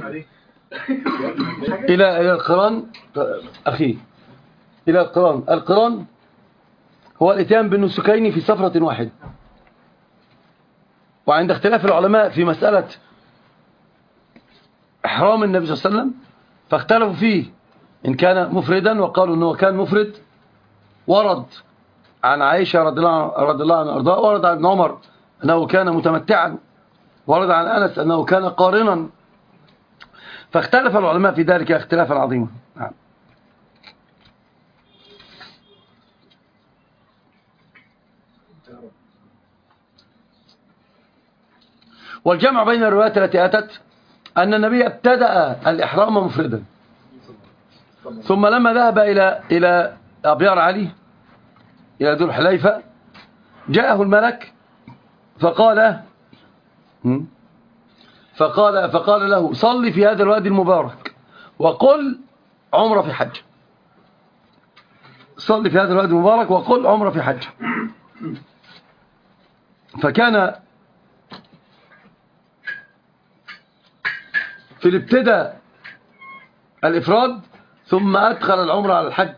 إلى القران أخي، إلى القران هو الاتيان بالنسكين في سفرة واحدة. وعند اختلاف العلماء في مسألة إحرام النبي صلى الله عليه وسلم فاختلفوا فيه إن كان مفردا، وقالوا أنه كان مفرد، ورد عن عائشة رضي الله عنها وارضاها، ورد عن عمر أنه كان متمتعا، ورد عن أنس أنه كان قارنا، فاختلف العلماء في ذلك اختلافا عظيما. نعم. والجمع بين الروايات التي أتت أن النبي ابتدأ الإحرام مفردا، ثم لما ذهب إلى أبيار علي، إلى ذو الحليفة، جاءه الملك فقال له صل في هذا الوادي المبارك وقل عمره في حج. صل في هذا الوادي المبارك وقل عمره في حج. فكان في الابتداء الإفراد، ثم أدخل العمره على الحج.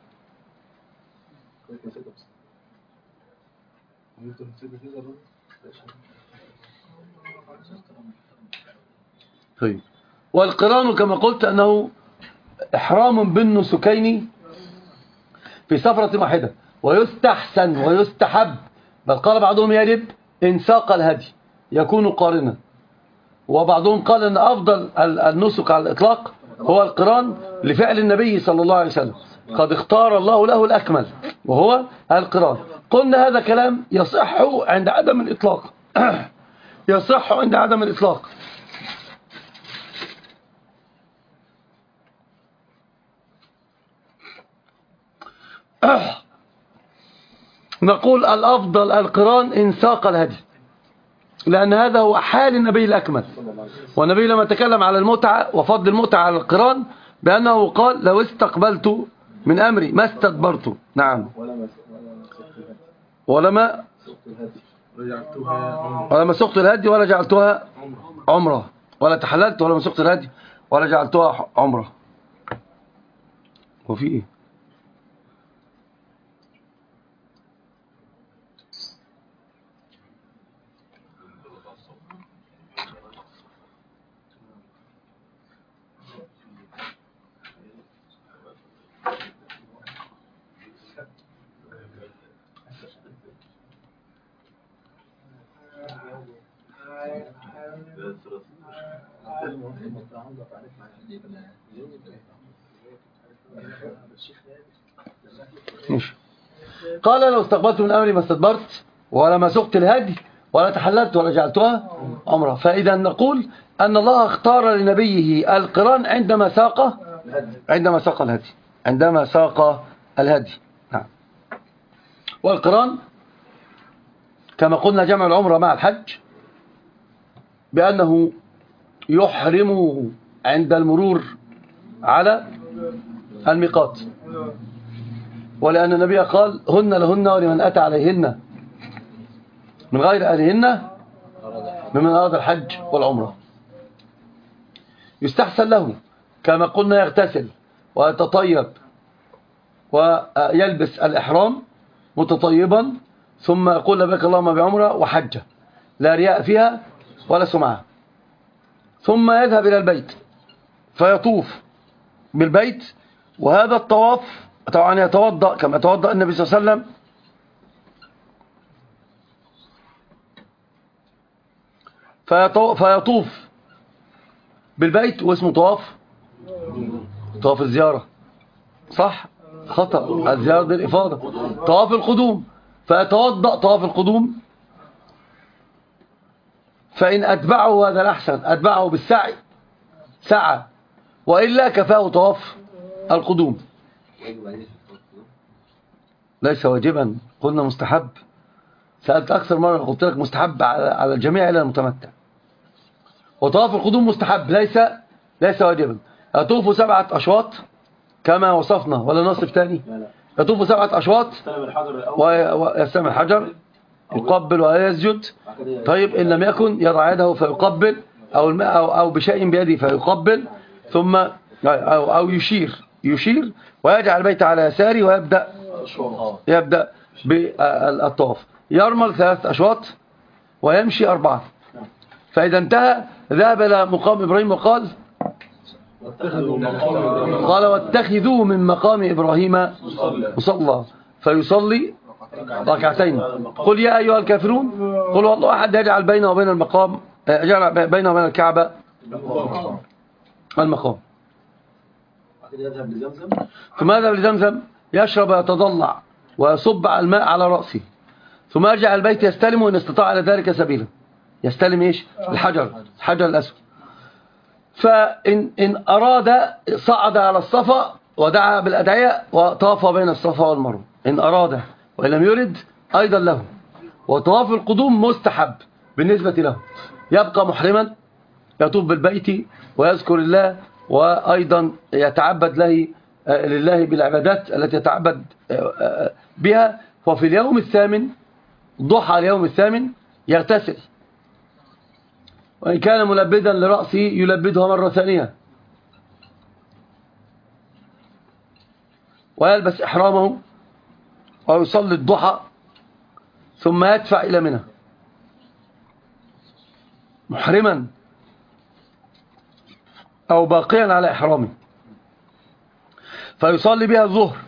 طيب. والقران كما قلت أنه إحرام بالنسكين في سفرة واحدة، ويستحسن ويستحب، بل قال بعضهم يجب إن ساق الهدي يكون قارنا، وبعضهم قال أن أفضل النسك على الإطلاق هو القران لفعل النبي صلى الله عليه وسلم، قد اختار الله له الأكمل وهو القران. قلنا هذا كلام يصح عند عدم الإطلاق يصح عند عدم الإطلاق. نقول الأفضل القران إن ساق الهدي، لأن هذا هو حال النبي الأكمل. والنبي لما تكلم على المتعة وفضل المتعة على القران بأنه قال لو استقبلت من أمري ما استدبرت. نعم. ولما سقت الهدي ولا جعلتها عمرة، ولا تحللت ولما سقت الهدي ولا جعلتها عمرة. وفي إيه؟ قال لو استقبلت من أمري ما استدبرت ولا ما سقت الهدي ولا تحللت ولا جعلتها عمرة. فإذا نقول أن الله اختار لنبيه القران عندما ساق الهدي، عندما ساق الهدي. نعم. والقران كما قلنا جمع العمرة مع الحج، بأنه يحرمه عند المرور على الميقات، ولأن النبي قال هن لهن ولمن أتى عليهن من غير أهلهن ممن أراد الحج والعمرة. يستحسن له كما قلنا يغتسل ويتطيب ويلبس الإحرام متطيبا، ثم يقول لبيك اللهم بعمرة وحجة لا رياء فيها ولا سمعة، ثم يذهب إلى البيت فيطوف بالبيت. وهذا الطواف طبعا يتوضأ كما يتوضأ النبي صلى الله عليه وسلم، فيطوف بالبيت، واسمه طواف الزيارة، صح؟ خطأ، الزيارة بالإفاضة، طواف القدوم. فيتوضأ طواف القدوم، فإن أتبعه هذا الأحسن أتبعه بالسعي سعى، وإلا كفاه طواف القدوم. ليس واجبا، قلنا مستحب. سألت أكثر مرة قلت لك مستحب على الجميع إلا المتمتع. وطواف القدوم مستحب ليس واجبا. يطوف 7 أشواط كما وصفنا ولا نصف تاني؟ يطوف 7 أشواط ويستلم الحجر، يقبل ويسجد. طيب إن لم يكن يضع يده فيقبل أو الماء أو بشيء بيده فيقبل، ثم أو يشير ويجعل البيت على يساره ويبدأ بالطواف. يرمل 3 أشواط ويمشي 4. فإذا انتهى ذهب إلى مقام إبراهيم وقال واتخذوا من مقام إبراهيم مصلى فيصلي ركعتين. قل يا أيها الكافرون قل والله أحد يجعل بينه وبين المقام، يجعل بينه وبين الكعبة المقام. ثم يذهب لزمزم يشرب ويتضلع ويصب الماء على رأسه، ثم يرجع البيت يستلم إن استطاع على ذلك سبيلا. يستلم إيش؟ الحجر الأسود. فإن أراد صعد على الصفا ودعا بالأدعية وطاف بين الصفا والمروة إن أراد، وإن لم يرد أيضا له. وطواف القدوم مستحب بالنسبة له، يبقى محرما يطوف بالبيت ويذكر الله، وأيضا يتعبد لله بالعبادات التي يتعبد بها. وفي اليوم الثامن ضحى اليوم الثامن يغتسل، وإن كان ملبدا لرأسه يلبدها مرة ثانية، ويلبس إحرامه ويصلي الضحى، ثم يدفع إلى منى محرما أو باقيا على إحرامه، فيصلي بها الظهر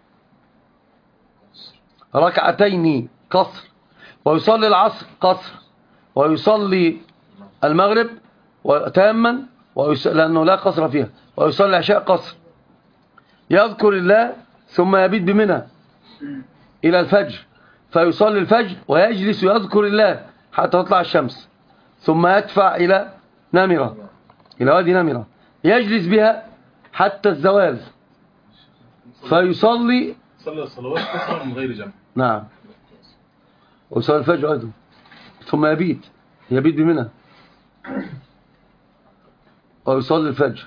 ركعتين قصر، ويصلي العصر قصر، ويصلي المغرب تاما لأنه لا قصر فيها، ويصلي العشاء قصر. يذكر الله ثم يبيت بمنى إلى الفجر، فيصلي الفجر ويجلس يذكر الله حتى تطلع الشمس، ثم يدفع إلى نمرة، إلى وادي نمرة، يجلس بها حتى الزوال، فيصلي الصلوات قصرا من غير جمع. نعم، ويصلي الفجر أيضا، ثم يبيت بمنى ويصلي الفجر.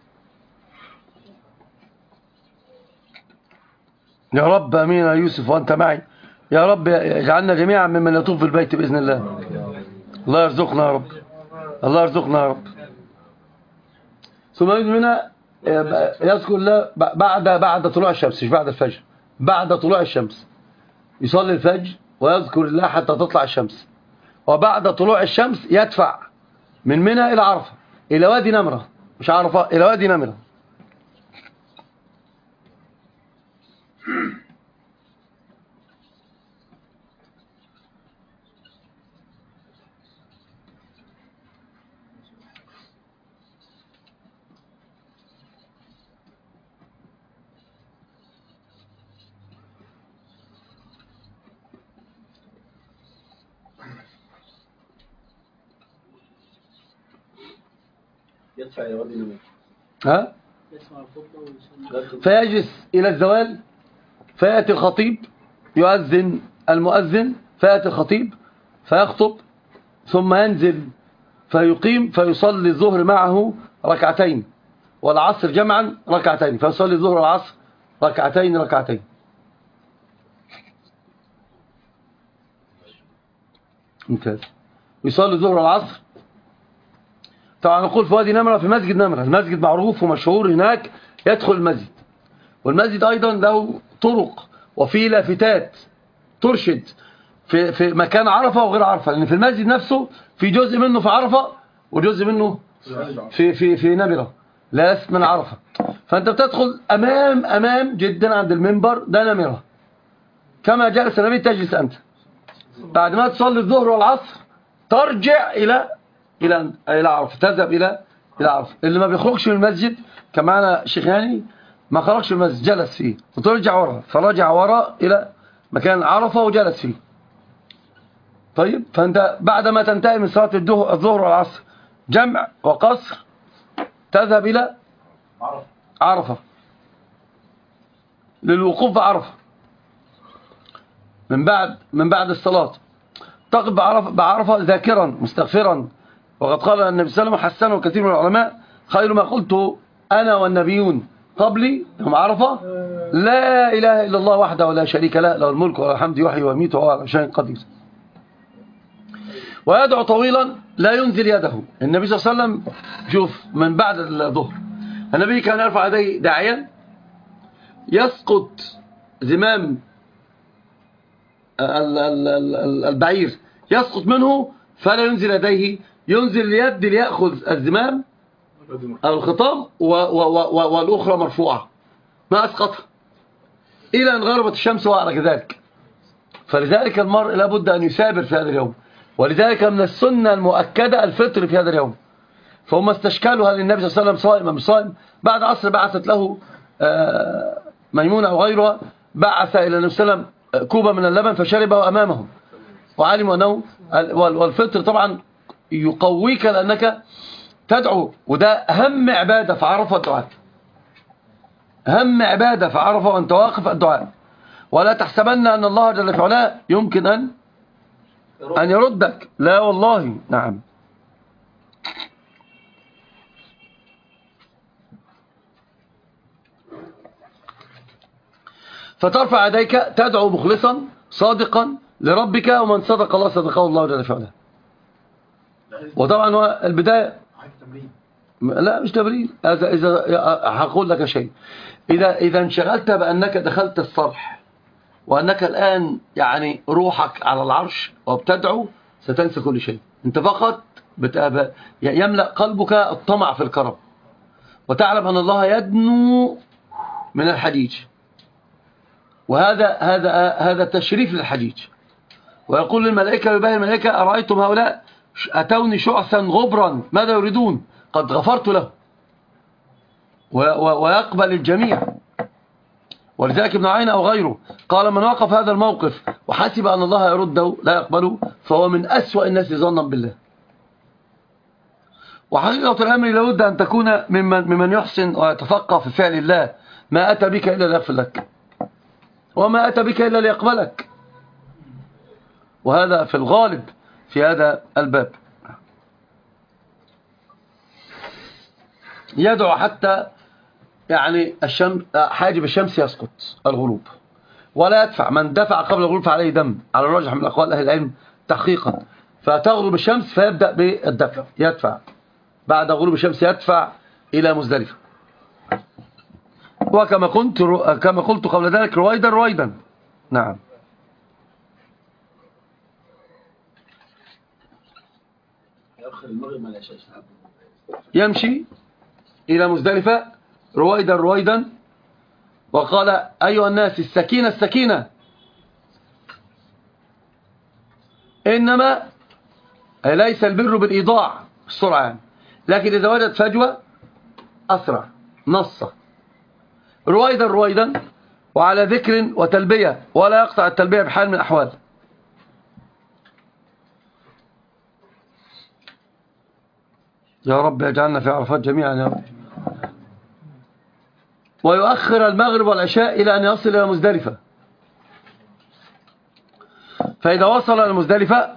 يا رب أمين يا يوسف وأنت معي، يا رب اجعلنا جميعا ممن يطوف بالبيت بإذن الله. الله يرزقنا يا رب، الله يرزقنا يا رب. ثم يريد منها يذكر الله بعد طلوع الشمس، مش بعد الفجر، بعد طلوع الشمس يصلي الفجر ويذكر الله حتى تطلع الشمس، وبعد طلوع الشمس يدفع من منى إلى عرفة، إلى وادي نمرة، مش عرفة، إلى وادي نمرة. يدفع إلى وادي نمرة. ها؟ فيجلس إلى الزوال، فيأتي الخطيب يؤذن المؤذن، فيأتي الخطيب فيخطب، ثم ينزل فيقيم فيصلي الظهر معه ركعتين، والعصر جمعا ركعتين، فيصلي الظهر والعصر ركعتين. ممتاز. يصلي الظهر والعصر. طبعا نقول في وادي نمرة، في مسجد نمرة، المسجد معروف ومشهور هناك، يدخل المسجد، والمسجد أيضا له طرق وفيه لافتات ترشد في مكان عرفة وغير عرفة، لأن في المسجد نفسه في جزء منه في عرفة وجزء منه في نمرة لا من عرفة. فأنت بتدخل أمام جدا عند المنبر، ده نمرة، كما جلس النبي تجلس أنت. بعد ما تصلي الظهر والعصر ترجع إلى عرفة، تذهب إلى عرفة. اللي ما بيخرجش من المسجد كمعنا الشيخ هاني، ما خرجش من المسجد، جلس فيه وترجع وراء، فرجع وراء إلى مكان عرفة وجلس فيه. طيب، فأنت بعد ما تنتهي من صلاة الظهر والعصر جمع وقصر تذهب إلى عرفة للوقوف بعرفة. من بعد الصلاة تقف بعرفة ذاكرا مستغفرا، وقد قال النبي صلى الله عليه وسلم حسنه كثير من العلماء: خير ما قلت أنا والنبيون قبلي يوم عرفة لا إله إلا الله وحده لا شريك له، له الملك وله الحمد، يحيي ويميت وهو على كل شيء قدير. ويدعو طويلا لا ينزل يده. النبي صلى الله عليه وسلم شوف من بعد الظهر النبي كان يرفع يديه داعيا، يسقط زمام البعير يسقط منه فلا ينزل يديه، ينزل اليد ليأخذ الزمام أو الخطام والأخرى مرفوعة ما أسقطها إلى أن غربت الشمس وعلى كذلك. فلذلك المرء لابد أن يسابر في هذا اليوم، ولذلك من السنة المؤكدة الفطر في هذا اليوم. فهم استشكالوا هل النبي صلى الله عليه وسلم صائم أم مش صائم. بعد عصر بعثت له ميمونة أو غيرها، بعث إلى النبي صلى الله عليه وسلم كوبا من اللبن فشربه أمامهم وعلموا أنه والفطر طبعا يقويك لأنك تدعو، وده أهم عبادة في عرفة الدعاء، أهم عبادة في عرفة وأنت واقف الدعاء. ولا تحسبن أن الله جل في علاه يمكن أن يردك، لا والله. نعم. فترفع يديك تدعو مخلصا صادقا لربك، ومن صدق الله صدقه الله جل في علاه. وطبعا هو البداية لا مش تمرين. إذا هقول لك شيء، إذا انشغلت بأنك دخلت الصرح وأنك الآن يعني روحك على العرش وبتدعو ستنسى كل شيء. أنت فقط يملأ قلبك الطمع في الكرم، وتعلم أن الله يدنو من الحجيج، وهذا تشريف للحجيج. ويقول للملائكة ويباهي الملائكة أرأيتم هؤلاء أتوني شعثا غبرا ماذا يريدون قد غفرت له. ويقبل الجميع. ولذلك ابن عين أو غيره قال من وقف هذا الموقف وحسب أن الله يرده لا يقبله فهو من أسوأ الناس ظنا بالله. وحقيقة الأمر لابد أن تكون ممن يحسن ويتفقه في فعل الله. ما أتى بك إلا ليغفر لك، وما أتى بك إلا ليقبلك، وهذا في الغالب في هذا الباب. يدعو حتى يعني حاجب الشمس يسقط الغروب ولا يدفع. من دفع قبل الغروب فعليه دم على الراجح من أقوال أهل العلم تحقيقا. فتغرب الشمس فيبدأ بالدفع، يدفع بعد غروب الشمس يدفع إلى مزدلفة. وكما قلت قبل ذلك رويدا. نعم. يمشي إلى مزدلفة رويدا. وقال أيها الناس السكينة إنما ليس البر بالإيضاع السرعة يعني. لكن إذا وجد فجوة أسرع نصة رويدا وعلى ذكر وتلبية، ولا يقطع التلبية بحال من الأحوال. يا رب يجعلنا في عرفات جميعا يا رب. ويؤخر المغرب والعشاء إلى أن يصل إلى مزدلفة. فإذا وصل إلى مزدلفة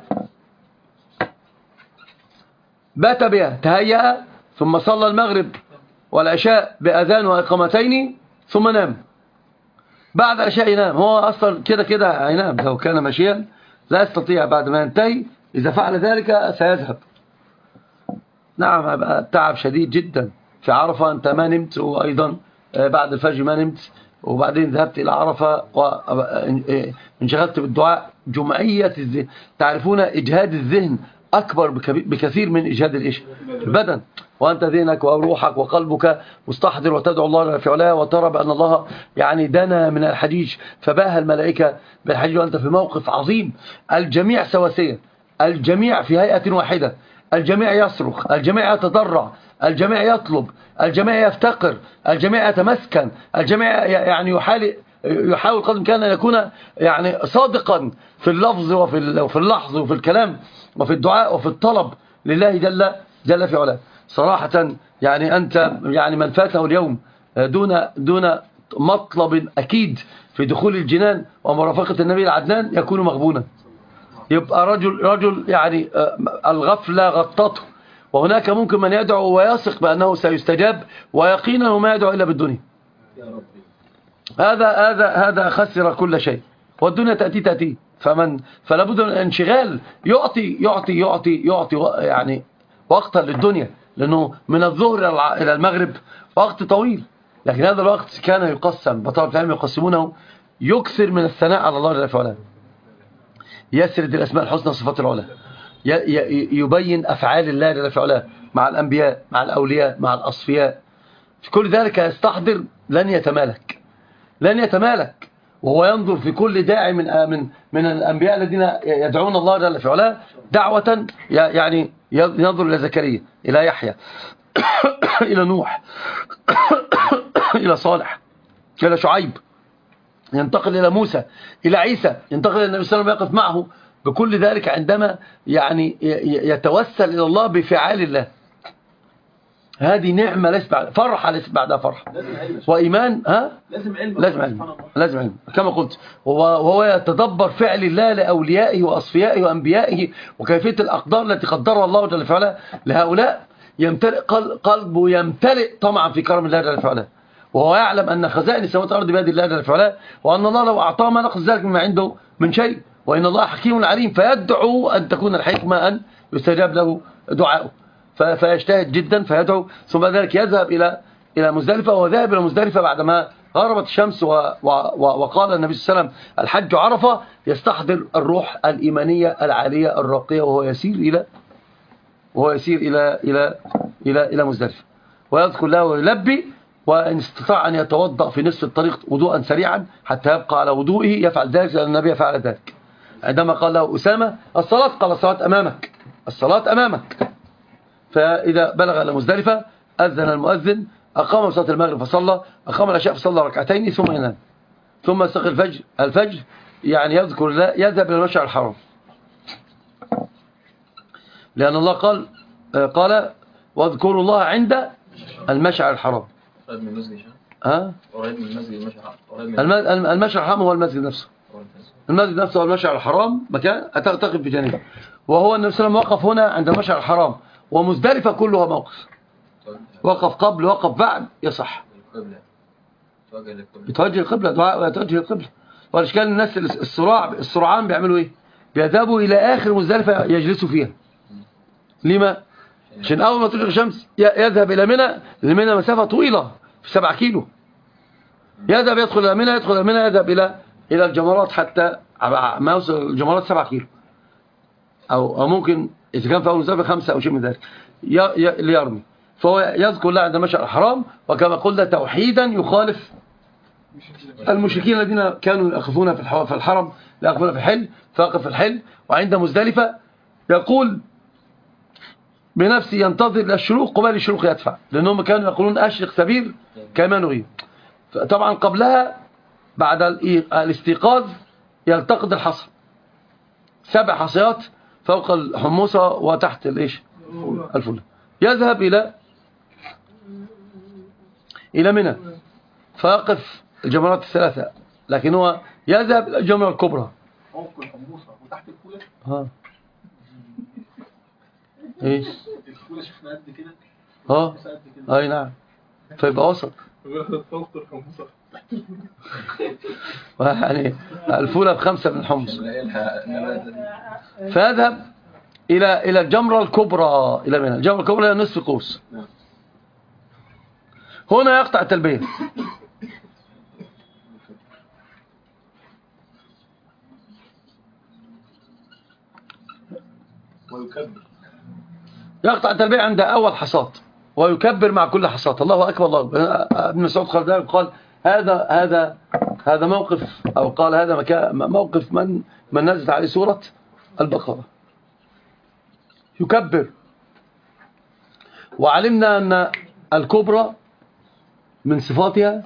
بات بها تهيأ، ثم صلى المغرب والعشاء بأذان وإقامتين ثم نام. بعد العشاء ينام، هو أصلا كده هينام. لو كان ماشيا لا يستطيع بعد ما ينتهي، إذا فعل ذلك سيذهب. نعم هيبقى تعب شديد جدا في عرفة. أنت ما نمت، وأيضا بعد الفجر ما نمت، وبعدين ذهبت إلى عرفة وانشغلت بالدعاء. جمعية الذهن، تعرفون إجهاد الذهن أكبر بكثير من إجهاد البدن. وأنت ذهنك وروحك وقلبك مستحضر وتدعو الله في علاه، وترى بأن الله يعني دنا من الحجيج فباهى الملائكة بالحجيج، وأنت في موقف عظيم. الجميع سواسية، الجميع في هيئة واحدة، الجميع يصرخ، الجميع يتضرع، الجميع يطلب، الجميع يفتقر، الجميع يتمسكن، الجميع يعني يحاول قدر الإمكان أن يكون يعني صادقا في اللفظ وفي اللحظ وفي الكلام وفي الدعاء وفي الطلب لله جل في علاه. صراحة يعني أنت يعني من فاته اليوم دون مطلب أكيد في دخول الجنان ومرافقة النبي العدنان يكون مغبونا. يبقى رجل يعني الغفلة غطته. وهناك ممكن من يدعو ويثق بأنه سيستجاب ويقينا ما يدعو إلا بالدنيا. هذا خسر كل شيء، والدنيا تأتي فلا بد من الانشغال، يعطي يعني وقتا للدنيا، لأنه من الظهر إلى المغرب وقت طويل، لكن هذا الوقت كان يقسم، بطلب العلم يقسمونه، يكثر من الثناء على الله جل وعلا، يسرد الأسماء الحسنى والصفات العلى، يبين أفعال الله جل وعلا مع الأنبياء مع الأولياء مع الأصفياء، في كل ذلك يستحضر لن يتمالك، وهو ينظر في كل داعي من الأنبياء الذين يدعون الله جل وعلا دعوة، يعني ينظر إلى زكريا، إلى يحيى، إلى نوح، إلى صالح، إلى شعيب، ينتقل إلى موسى، إلى عيسى، ينتقل إلى النبي صلى الله عليه وسلم، يقف معه بكل ذلك عندما يعني يتوسل إلى الله بفعال الله. هذه نعمة ليس بعد فرحة، ليس بعدها فرحة وإيمان. لازم علم كما قلت، وهو يتدبر فعل الله لأوليائه وأصفيائه وأنبيائه، وكيفية الأقدار التي قدرها الله جل وعلا لهؤلاء، يمتلئ قلبه، يمتلئ طمعا في كرم الله جل وعلا، وهو يعلم أن خزائن السماوات والأرض بيد الله جل وعلا، وأن الله لو أعطاه ما نقص ذلك مما عنده من شيء، وإن الله حكيم عليم، فيدعو أن تكون الحكمة أن يستجاب له دعاؤه، فيجتهد جدا فيدعو، ثم ذلك يذهب إلى مزدلفة. وهو ذهب إلى مزدلفة بعدما غربت الشمس، وقال النبي صلى الله عليه وسلم الحج عرفة، يستحضر الروح الإيمانية العالية الراقية، وهو يسير إلى مزدلفة، ويذكر له ويلبي، وإن استطاع أن يتوضأ في نصف الطريق وضوءا سريعا حتى يبقى على وضوئه يفعل ذلك، لأن النبي فعل ذلك. عندما قال له أسامة الصلاة، قال الصلاة أمامك. فإذا بلغ إلى مزدلفة أذن المؤذن، أقام صلاة المغرب فصلى، أقام العشاء فصلى ركعتين ثم ينام، ثم يستيقظ الفجر، يعني يذكر الله، يذهب إلى المشعر الحرام، لأن الله قال واذكروا الله عند المشعر الحرام. قريب من المسجد، قريب من المسجد، المشعر الحرام هو المسجد نفسه، هو المشعر الحرام، مكان تقف بجانبه، وهو النبي صلى الله عليه وسلم وقف هنا عند المشعر الحرام، ومزدلفة كلها موقف، وقف قبل وقف بعد يصح، يتوجه القبلة، دعاء يتوجه القبلة. والاشكال الناس السرعان بيعملوا ايه؟ بيذهبوا الى اخر مزدلفة يجلسوا فيها. لما؟ عشان اول ما تشرق الشمس يذهب الى منى مسافة طويلة في 7 كيلو، يدخل الى منى، يذهب الى الجمرات، حتى ما يوصل الجمرات 7 كيلو، او ممكن اذا كان في اول مزدلفة 5 او شيء من ذلك ليرمي. فهو يذكر الله عند المشعر الحرام، وكما قلنا توحيدا يخالف المشركين الذين كانوا يقفون في الحرم، لا يقفون في الحل، فيقف في الحل. وعند مزدلفة يقول بنفسه ينتظر الشروق، قبل الشروق يدفع، لأنهم كانوا يقولون أشرق سبيل كما نريد. طبعا قبلها بعد الاستيقاظ يلتقط الحصى، 7 حصيات فوق الحموصة وتحت الفلة، يذهب إلى منى، فيقف الجمرات 3، لكن هو يذهب إلى الجمرة الكبرى فوق الحموصة وتحت الفولة. ايه الفولة شفنا قد كده. اي نعم، فيبقى وسط فوق الحموصة يعني الفولة ب5 من الحمص. فيذهب إلى الجمرة الكبرى، إلى منى. الجمرة الكبرى هي نصف قوس. هنا يقطع التلبية، يقطع التلبية عند أول حصاد، ويكبر مع كل حصاد الله أكبر الله. ابن مسعود قال هذا موقف، أو قال هذا موقف من نزلت عليه سورة البقرة، يكبر. وعلمنا أن الكبرى من صفاتها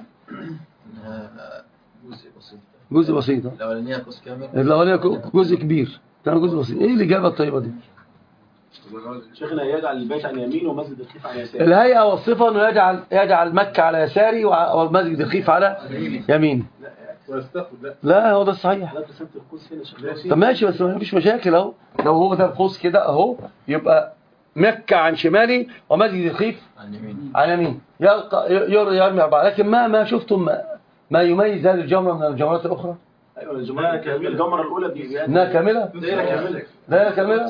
جزء بسيط، الأولانية جزء كبير، كان جزء بسيط. إيه الإجابة الطيبة دي؟ شيخنا يجعل البيت عن يمينه ومسجد الخيف على يساره. الهيئة والصفة أنه يجعل مكة على يساري والمسجد الخيف على يميني. لا هو ده الصحيح. طب ماشي، بس ما فيش مشاكل اهو. لو هو ده القوس كده اهو، يبقى مكة عن شمالي ومسجد الخيف عن يمين، يرمي 4. لكن ما شفتم ما يميز هذه الجمرة من الجمرات الأخرى ايوه الجمره الاولى دي انها كامله. دايره كامله. دايره كامله.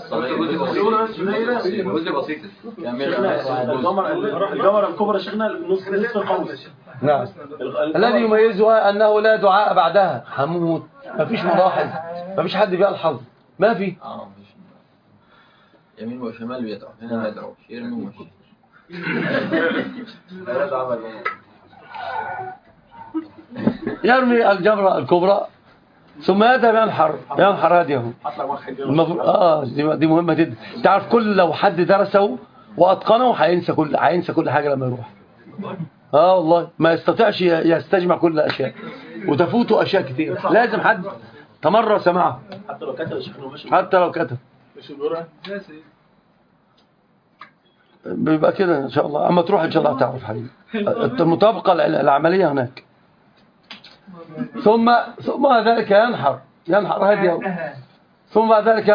جزء بسيط الجمره الكبرى شيخنا نصف القوس. نعم. الذي يميزها انه لا دعاء بعدها. هموت مفيش ملاحظ، مفيش حد بيلحظ، ما في. يمين وشمال بيدعو، هنا ما يدعوش، يرمي ومشي. يرمي الجمرة الكبرى ثم يذهب ينحر هديه. دي مهمة جدا. تعرف لو حد درسه واتقنه هينسى كل حاجة لما يروح. والله ما يستطيعش يستجمع كل الاشياء وتفوته اشياء كثيرة. لازم حد تمرس معه حتى لو كتب بيبقى كده ان شاء الله. اما تروح ان شاء الله هتعرف حبيبي المطابقة العملية هناك. ثم ذلك ينحر هديه، ثم بعد ذلك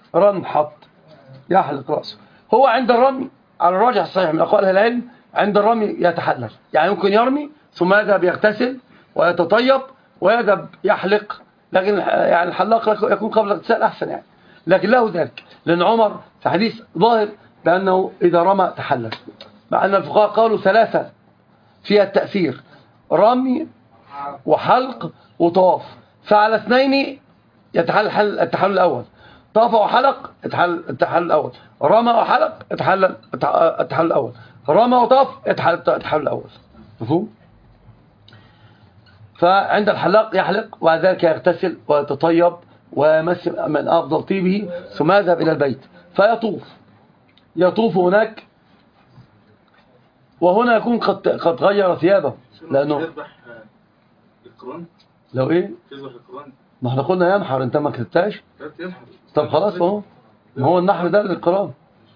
يحلق رأسه. هو عند الرمي على الراجح الصحيح من أقوال العلم عند الرمي يتحلل، يعني ممكن يرمي ثم يذهب يغتسل ويتطيب ويذهب يحلق، لكن يعني الحلاق يكون قبل الاغتسال أحسن يعني. لكن له ذلك لأن عمر في حديث ظاهر بأنه إذا رمى تحلل، مع أن الفقهاء قالوا ثلاثة فيها التأثير: رمي وحلق وطواف. فعلى اثنين يتحلل التحلل الأول، طاف وحلق التحلل الأول، رمى وحلق التحلل الأول، رمى وطاف التحلل الأول. مفهوم؟ فعند الحلاق يحلق وبعد ذلك يغتسل ويتطيب ويمس من أفضل طيبه ثم يذهب إلى البيت يطوف هناك. وهنا يكون قد غير ثيابه لأنه لو ايه ما احنا قلنا ينحر، انت ما كتبتهاش. طب خلاص اهو، ما هو النحر ده للقران،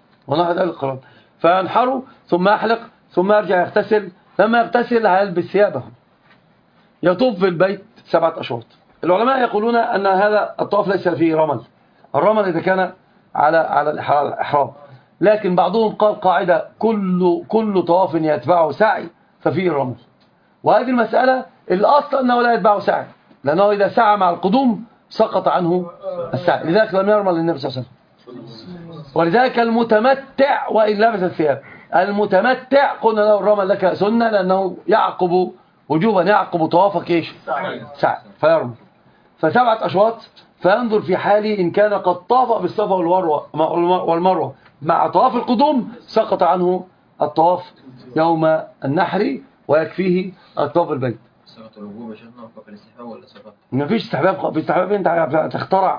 فينحره ثم يحلق ثم يرجع يغتسل. لما يغتسل هيلبس ثيابه، يطوف في البيت 7 أشواط. العلماء يقولون ان هذا الطواف ليس فيه رمل، الرمل اذا كان على الاحرام، لكن بعضهم قال قاعده: كل طواف يتبعه سعي ففيه الرمل. وهذه المسألة الأصل أنه لا يتبعه سعي، لأنه إذا سعى مع القدوم سقط عنه السعي، لذلك لم يرمل للنبي صلى الله عليه وسلم. ولذلك المتمتع وإن لبس الثياب، المتمتع قلنا له الرمل لك سنة لأنه يعقب وجوبا يعقب طوافك إيش؟ سعي فيرمل. ف7 أشواط، فينظر في حاله إن كان قد طاف بالصفا والمروة مع طواف القدوم سقط عنه الطواف يوم النحر ويكفيه الطواف البيت. سقط الوجوب يا شيخنا وقف الاستحباب ولا سقط؟ ما فيش استحباب. في استحباب انت تخترع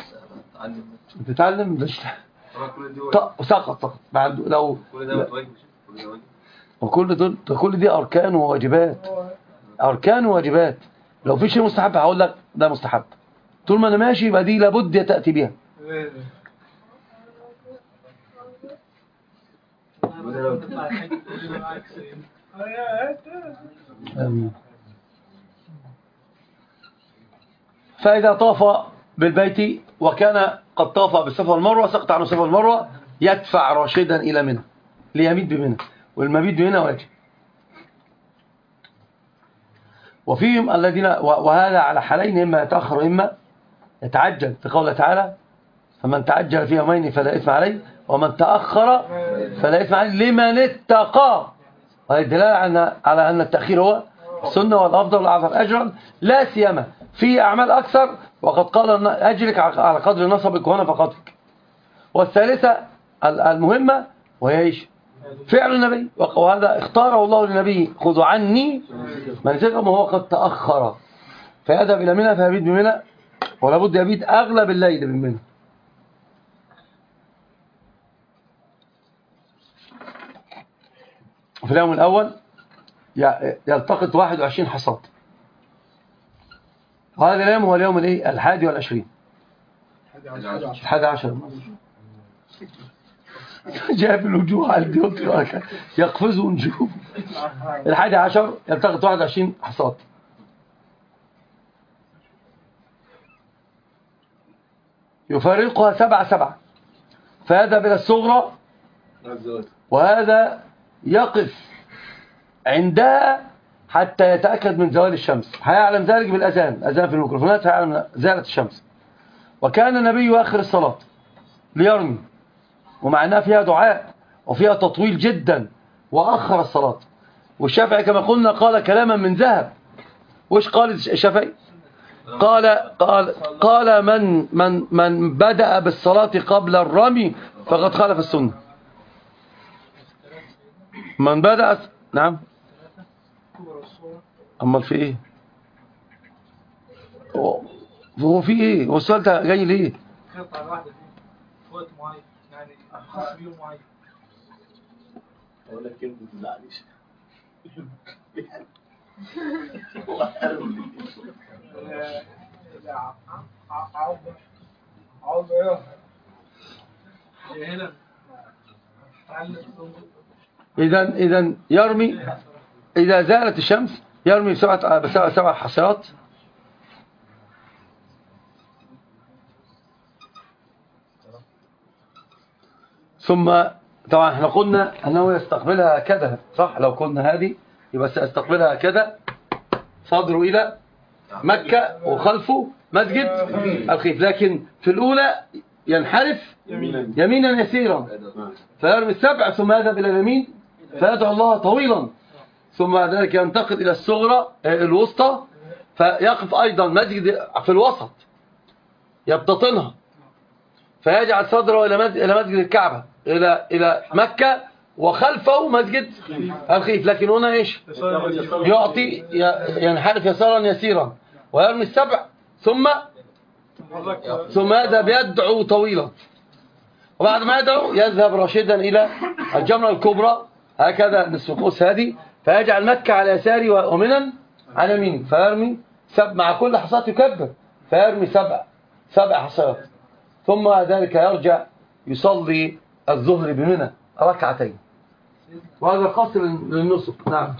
تتعلم سقط بعد لو كل دي اركان وواجبات. لو في شيء مستحب هقول لك ده مستحب، طول ما انا ماشي يبقى دي لابد تاتي بيها. فإذا طاف بالبيت وكان قد طاف بالصفا والمروة سقط عنه الصفا والمروة، يدفع راشدا إلى منى ليميت بمنى، والمبيت بمنى واجب. وفيهم الذين وهذا على حالين: إما يتأخر وإما يتعجل، في قوله تعالى: فمن تعجل في يومين فلا إثم عليه ومن تأخر فلا إثم عليه لمن اتقى. وهذه دلالة على أن التأخير هو السنة والأفضل والأعظم أجرا، لا سيما في أعمال أكثر، وقد قال: أجرك على قدر نصبك ونفقتك. والثالثة المهمة وهي إيش؟ فعل النبي، وهذا اختاره الله للنبي: خذوا عني منسككم وهو قد تأخر، فيذهب إلى منى فيبيت بمنى، ولا بد يبيت أغلب الليل من منى. في اليوم الأول يلتقط 21 حصاد، وهذا اليوم هو اليوم 21 11 جاب الوجوه على الديوت يقفزوا نجوم. 11 يلتقط 21 حصاد، يفرقها 7 فيذهب إلى الصغرى، وهذا يقف عندها حتى يتأكد من زوال الشمس. هيعلم ذلك بالأذان، أذان في الميكروفونات هيعلم زالت الشمس. وكان النبي يؤخر الصلاة ليرمي، ومع أنها فيها دعاء وفيها تطويل جدا، وأخر الصلاة. والشافعي كما قلنا قال كلاما من ذهب. وش قال الشافعي؟ قال من بدأ بالصلاة قبل الرمي فقد خالف السنة. من بدأ نعم. أمال في إيه؟ هو في إيه؟ هو السؤال ده جاي ليه؟ قطعة واحدة في وقت معين، يعني خاص بيوم معين. أقول لك كلمة معلش. عاوز ايه هنا إذا يرمي إذا زالت الشمس يرمي سبع حصيات. ثم طبعا احنا قلنا أنه يستقبلها كذا صح. لو قلنا هذه يبقى سيستقبلها كذا، صدره إلى مكة وخلفه مسجد الخيف. لكن في الأولى ينحرف يمينا يسيرا فيرمي السبع، ثم يذهب إلى اليمين فيدعو الله طويلا، ثم بعد ذلك ينتقل إلى الصغرى الوسطى فيقف أيضا مسجد في الوسط يبتطنها، فيجعل صدره إلى مسجد الكعبة إلى مكة وخلفه مسجد الخيف. لكن هنا إيش يعطي ينحرف يسارا يسيرا ويرمي السبع ثم يذهب يدعو طويلا، وبعد ما يدعو يذهب راشدا إلى الجمرة الكبرى هكذا نصف قوس هذه، فيجعل مكة على يساره ومنا على يمينه، فيرمي مع كل حصاة يكبر فيرمي سبع حصات، ثم ذلك يرجع يصلي الظهر بمنى ركعتين. وهذا قصر للنسك. نعم.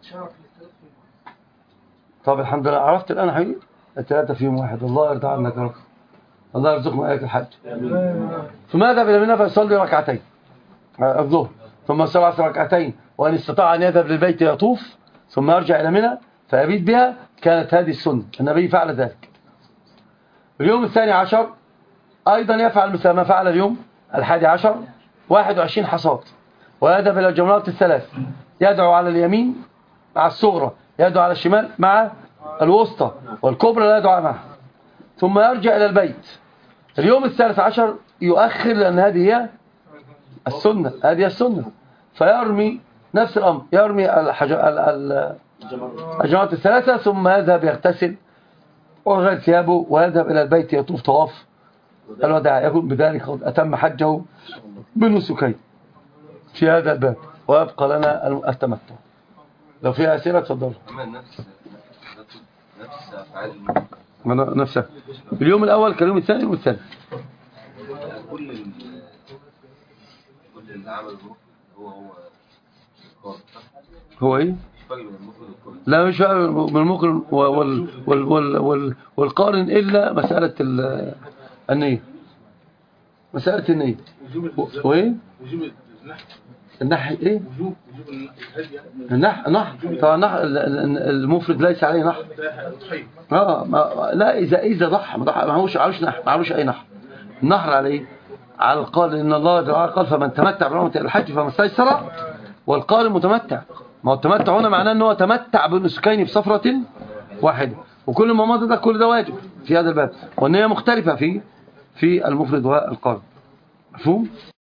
طب الحمد لله عرفت الآن حبيبي الثلاثة في يوم واحد. الله يرضى عنك يا رب، الله يرزقنا آية الحج. ثم يذهب إلى منى فيصلي ركعتين الظهر، ثم يصلي ركعتين، وإن استطاع أن يذهب للبيت يطوف ثم يرجع إلى منى فيبيت بها. كانت هذه السنة، النبي فعل ذلك. اليوم الثاني عشر أيضا يفعل مثل ما فعل اليوم 11 21 حصاد، ويذهب إلى الجمرات الثلاث، يدعو على اليمين مع الصغرى، يدعو على الشمال مع الوسطى، والكبرى لا يدعو معها، ثم يرجع إلى البيت. اليوم الثالث عشر يؤخر لأن هذه هي السنة، هذه السنة، فيرمي نفس الأمر، يرمي الجمرات الثلاثة، ثم يذهب يغتسل ويغير ثيابه ويذهب إلى البيت يطوف طواف الوداع، يكون بذلك قد أتم حجه بنسكين في هذا الباب، ويبقى لنا التمتع. لو فيها أسئلة تفضلوا. نفسها اليوم الأول كاليوم الثاني والثالث. كل العمل هو ايه؟ لا مش من المقرن والقارن إلا مسألة النية، مسألة النية. وايه؟ النحي ايه؟ النحر طبعا المفرد ليس عليه نحر. لا اذا ضحى معهوش اي نحر. النحر عليه على القال ان الله قال فمن تمتع بعمرة الحج فما استيسر، والقارن متمتع. ما هو التمتع هنا معناه ان هو تمتع بالنسكين بسفرة واحدة، وكل ما مضى ده كل ده واجب في هذا الباب، والنية مختلفة في المفرد والقارن. مفهوم؟